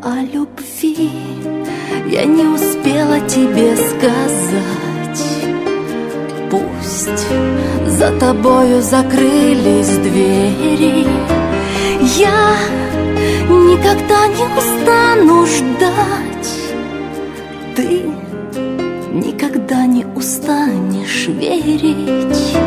о любви я не успела тебе сказать. Пусть за тобою закрылись двери, я никогда не устану ждать. Ты никогда не устанешь верить.